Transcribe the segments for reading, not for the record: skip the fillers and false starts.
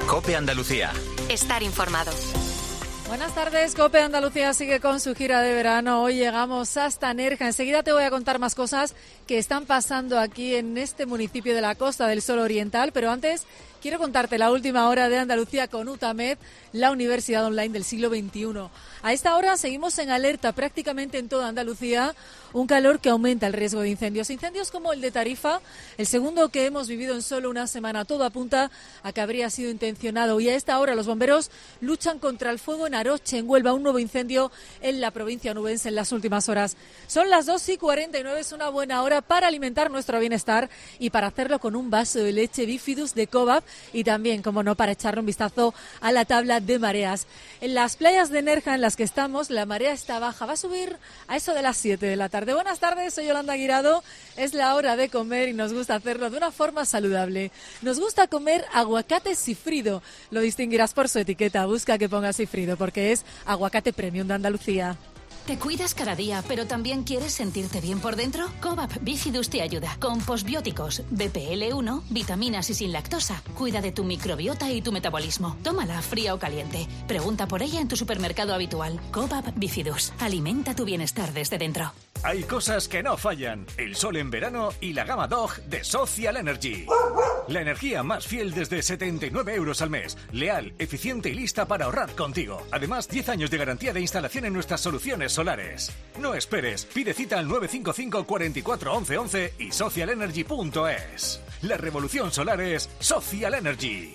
COPE Andalucía. Estar informado. Buenas tardes, COPE Andalucía sigue con su gira de verano. Hoy llegamos hasta Nerja. Enseguida te voy a contar más cosas que están pasando aquí en este municipio de la Costa del Sol Oriental, pero antes quiero contarte la última hora de Andalucía con UTAMED, la Universidad Online del siglo XXI. A esta hora seguimos en alerta prácticamente en toda Andalucía, un calor que aumenta el riesgo de incendios. Incendios como el de Tarifa, el segundo que hemos vivido en solo una semana. Todo apunta a que habría sido intencionado y a esta hora los bomberos luchan contra el fuego en Aroche, en Huelva, un nuevo incendio en la provincia onubense en las últimas horas. Son las 2:49, es una buena hora para alimentar nuestro bienestar y para hacerlo con un vaso de leche Bifidus de Cobap y también, como no, para echarle un vistazo a la tabla de mareas. En las playas de Nerja en las que estamos, la marea está baja, va a subir a eso de las 7 de la tarde. Buenas tardes, soy Yolanda Guirado, es la hora de comer y nos gusta hacerlo de una forma saludable. Nos gusta comer aguacate sifrido, lo distinguirás por su etiqueta, busca que ponga sifrido porque es aguacate premium de Andalucía. ¿Te cuidas cada día, pero también quieres sentirte bien por dentro? Cobap Bifidus te ayuda. Con postbióticos, BPL1, vitaminas y sin lactosa. Cuida de tu microbiota y tu metabolismo. Tómala fría o caliente. Pregunta por ella en tu supermercado habitual. Cobap Bifidus. Alimenta tu bienestar desde dentro. Hay cosas que no fallan. El sol en verano y la gama Dog de Social Energy. La energía más fiel desde 79 euros al mes. Leal, eficiente y lista para ahorrar contigo. Además, 10 años de garantía de instalación en nuestras soluciones solares. No esperes. Pide cita al 955 44 11 11 y socialenergy.es. La revolución solar es Social Energy.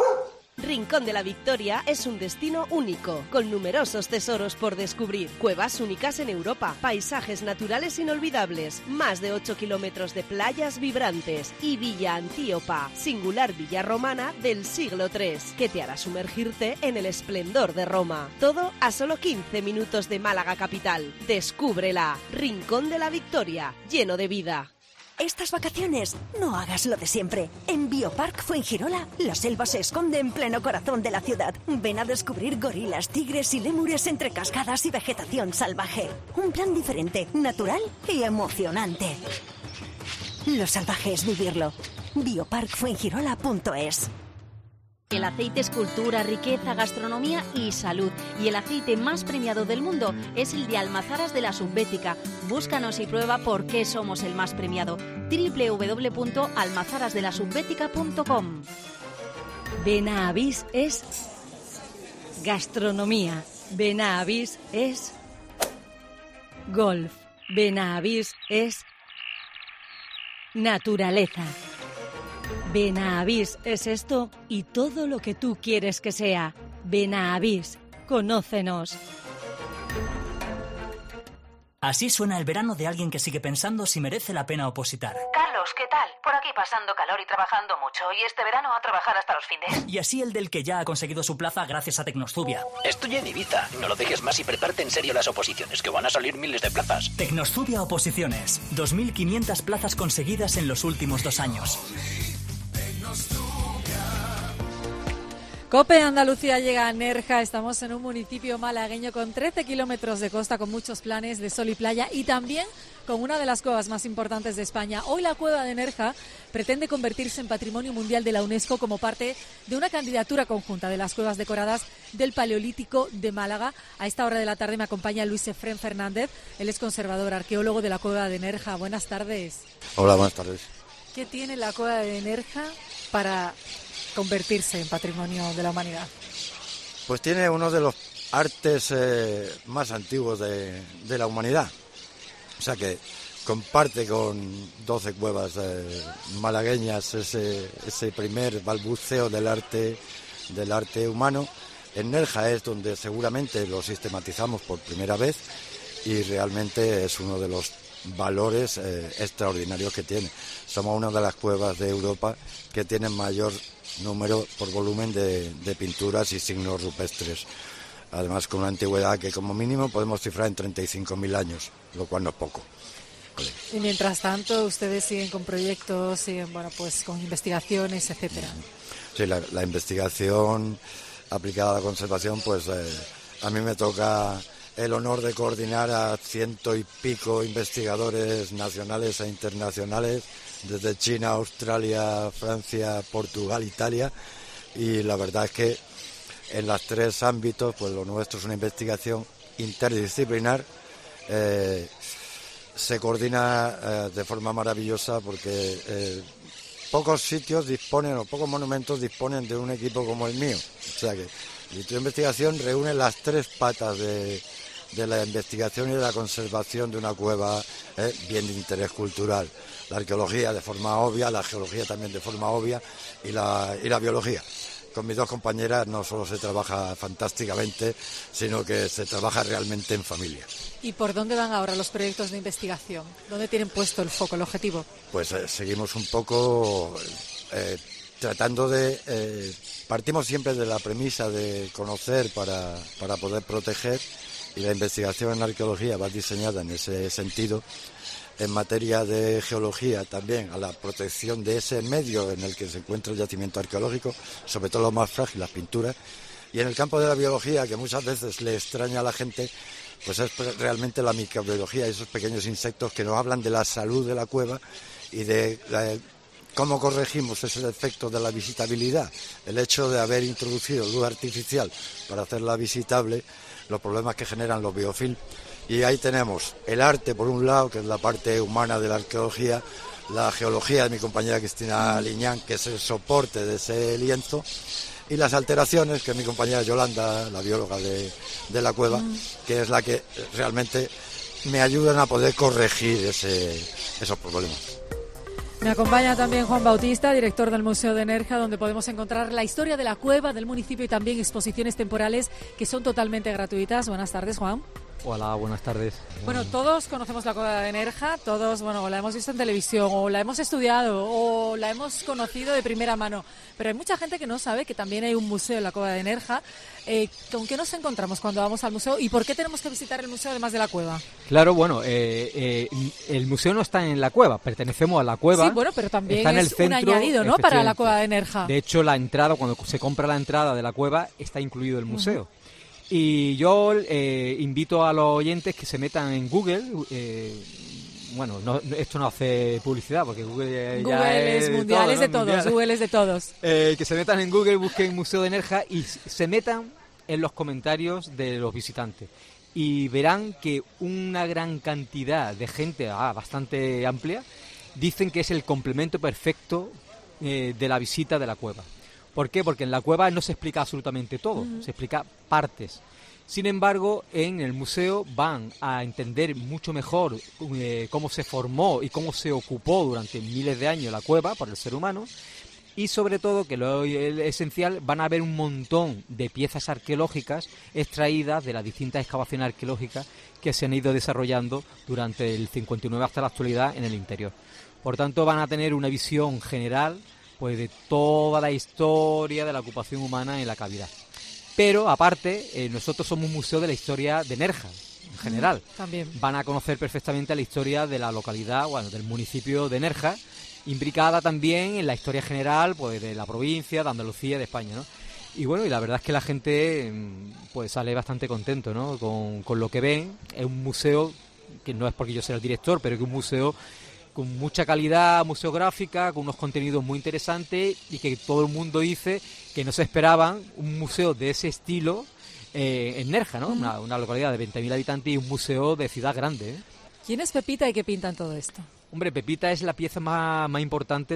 Rincón de la Victoria es un destino único, con numerosos tesoros por descubrir, cuevas únicas en Europa, paisajes naturales inolvidables, más de 8 kilómetros de playas vibrantes y Villa Antíopa, singular villa romana del siglo III, que te hará sumergirte en el esplendor de Roma. Todo a solo 15 minutos de Málaga capital. Descúbrela. Rincón de la Victoria, lleno de vida. Estas vacaciones, no hagas lo de siempre. En Biopark Fuengirola, la selva se esconde en pleno corazón de la ciudad. Ven a descubrir gorilas, tigres y lémures entre cascadas y vegetación salvaje. Un plan diferente, natural y emocionante. Lo salvaje es vivirlo. Bioparkfuengirola.es. El aceite es cultura, riqueza, gastronomía y salud. Y el aceite más premiado del mundo es el de Almazaras de la Subbética. Búscanos y prueba por qué somos el más premiado. www.almazarasdelasubbética.com. Benavís es gastronomía. Benavís es golf. Benavís es naturaleza. Benavís es esto y todo lo que tú quieres que sea. Benavís, conócenos. Así suena el verano de alguien que sigue pensando si merece la pena opositar. Carlos, ¿qué tal? Por aquí pasando calor y trabajando mucho. Y este verano a trabajar hasta los fines. Y así el del que ya ha conseguido su plaza gracias a Tecnostubia. Estoy en Ibiza. No lo dejes más y prepárate en serio las oposiciones, que van a salir miles de plazas. Tecnostubia Oposiciones. 2.500 plazas conseguidas en los últimos 2 años. COPE Andalucía llega a Nerja, estamos en un municipio malagueño con 13 kilómetros de costa, con muchos planes de sol y playa y también con una de las cuevas más importantes de España. Hoy la cueva de Nerja pretende convertirse en Patrimonio Mundial de la UNESCO como parte de una candidatura conjunta de las cuevas decoradas del Paleolítico de Málaga. A esta hora de la tarde me acompaña Luis Efrén Fernández, él es conservador, arqueólogo de la cueva de Nerja. Buenas tardes. Hola, buenas tardes. ¿Qué tiene la cueva de Nerja para convertirse en Patrimonio de la Humanidad? Pues tiene uno de los artes más antiguos de la humanidad. O sea que comparte con 12 cuevas malagueñas ese primer balbuceo del arte humano. En Nerja es donde seguramente lo sistematizamos por primera vez y realmente es uno de los valores extraordinarios que tiene. Somos una de las cuevas de Europa que tienen mayor número por volumen de pinturas y signos rupestres. Además, con una antigüedad que como mínimo podemos cifrar en 35.000 años, lo cual no es poco. Vale. Y mientras tanto, ustedes siguen con proyectos, siguen, pues con investigaciones, etcétera. Sí, la investigación aplicada a la conservación, pues a mí me toca el honor de coordinar a 100 y pico investigadores nacionales e internacionales, desde China, Australia, Francia, Portugal, Italia, y la verdad es que en los 3 ámbitos, pues lo nuestro es una investigación interdisciplinar, se coordina de forma maravillosa porque pocos sitios disponen o pocos monumentos disponen de un equipo como el mío. O sea que el Instituto de Investigación reúne las 3 patas de la investigación y de la conservación de una cueva, bien de interés cultural. La arqueología de forma obvia, la geología también de forma obvia y la biología. Con mis 2 compañeras no solo se trabaja fantásticamente, sino que se trabaja realmente en familia. ¿Y por dónde van ahora los proyectos de investigación? ¿Dónde tienen puesto el foco, el objetivo? Pues seguimos un poco tratando de... partimos siempre de la premisa de conocer para poder proteger, y la investigación en arqueología va diseñada en ese sentido. En materia de geología también a la protección de ese medio en el que se encuentra el yacimiento arqueológico, sobre todo lo más frágil, las pinturas. Y en el campo de la biología, que muchas veces le extraña a la gente, pues es realmente la microbiología, esos pequeños insectos que nos hablan de la salud de la cueva y de cómo corregimos ese defecto de la visitabilidad. El hecho de haber introducido luz artificial para hacerla visitable, los problemas que generan los biofilms. Y ahí tenemos el arte, por un lado, que es la parte humana de la arqueología, la geología de mi compañera Cristina Liñán, que es el soporte de ese lienzo, y las alteraciones, que es mi compañera Yolanda, la bióloga de la cueva, que es la que realmente me ayudan a poder corregir esos problemas. Me acompaña también Juan Bautista, director del Museo de Nerja, donde podemos encontrar la historia de la cueva, del municipio y también exposiciones temporales que son totalmente gratuitas. Buenas tardes, Juan. Hola, buenas tardes. Bueno, todos conocemos la cueva de Nerja, todos, bueno, la hemos visto en televisión, o la hemos estudiado, o la hemos conocido de primera mano, pero hay mucha gente que no sabe que también hay un museo en la cueva de Nerja. ¿Con qué nos encontramos cuando vamos al museo y por qué tenemos que visitar el museo además de la cueva? Claro, bueno, el museo no está en la cueva, pertenecemos a la cueva. Sí, bueno, pero también está en el centro, un añadido, ¿no?, para la cueva de Nerja. De hecho, la entrada, cuando se compra la entrada de la cueva, está incluido el museo. Y yo invito a los oyentes que se metan en Google. Bueno, esto no hace publicidad porque Google ya es mundial, todo, es de todos, mundial. Google es de todos. Que se metan en Google, busquen Museo de Nerja y se metan en los comentarios de los visitantes. Y verán que una gran cantidad de gente, bastante amplia, dicen que es el complemento perfecto de la visita de la cueva. ¿Por qué? Porque en la cueva no se explica absolutamente todo, se explica partes. Sin embargo, en el museo van a entender mucho mejor cómo se formó y cómo se ocupó durante miles de años la cueva por el ser humano. Y sobre todo, que lo esencial, van a ver un montón de piezas arqueológicas extraídas de las distintas excavaciones arqueológicas que se han ido desarrollando durante el 59 hasta la actualidad en el interior. Por tanto, van a tener una visión general pues de toda la historia de la ocupación humana en la cavidad. Pero, aparte, nosotros somos un museo de la historia de Nerja, en general. También. Van a conocer perfectamente la historia de la localidad, del municipio de Nerja, imbricada también en la historia general pues de la provincia, de Andalucía, de España, ¿no? Y bueno, y la verdad es que la gente pues sale bastante contento, ¿no?, con lo que ven. Es un museo, que no es porque yo sea el director, pero que es un museo con mucha calidad museográfica, con unos contenidos muy interesantes y que todo el mundo dice que no se esperaban un museo de ese estilo en Nerja, ¿no? Una localidad de 20.000 habitantes y un museo de ciudad grande, ¿eh? ¿Quién es Pepita y qué pintan todo esto? Hombre, Pepita es la pieza más importante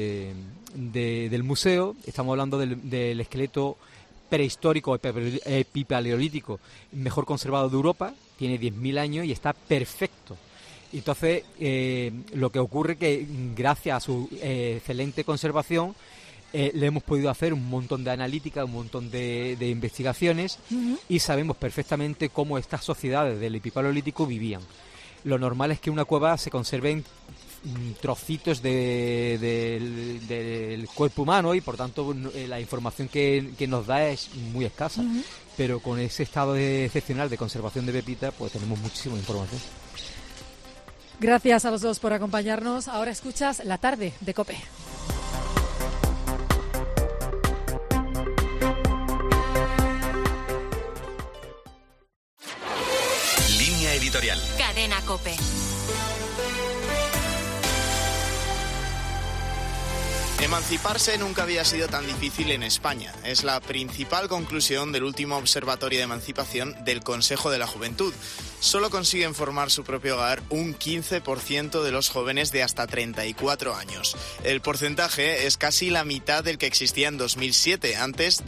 del museo. Estamos hablando del esqueleto prehistórico epipaleolítico mejor conservado de Europa. Tiene 10.000 años y está perfecto. Entonces, lo que ocurre que gracias a su excelente conservación le hemos podido hacer un montón de analítica, un montón de investigaciones y sabemos perfectamente cómo estas sociedades del epipaleolítico vivían. Lo normal es que una cueva se conserven trocitos del cuerpo humano y por tanto la información que nos da es muy escasa. Pero con ese estado excepcional de conservación de Pepita pues tenemos muchísima información. Gracias a los dos por acompañarnos. Ahora escuchas La Tarde de COPE. Línea editorial. Cadena COPE. Emanciparse nunca había sido tan difícil en España. Es la principal conclusión del último Observatorio de Emancipación del Consejo de la Juventud. Solo consiguen formar su propio hogar un 15% de los jóvenes de hasta 34 años. El porcentaje es casi la mitad del que existía en 2007, antes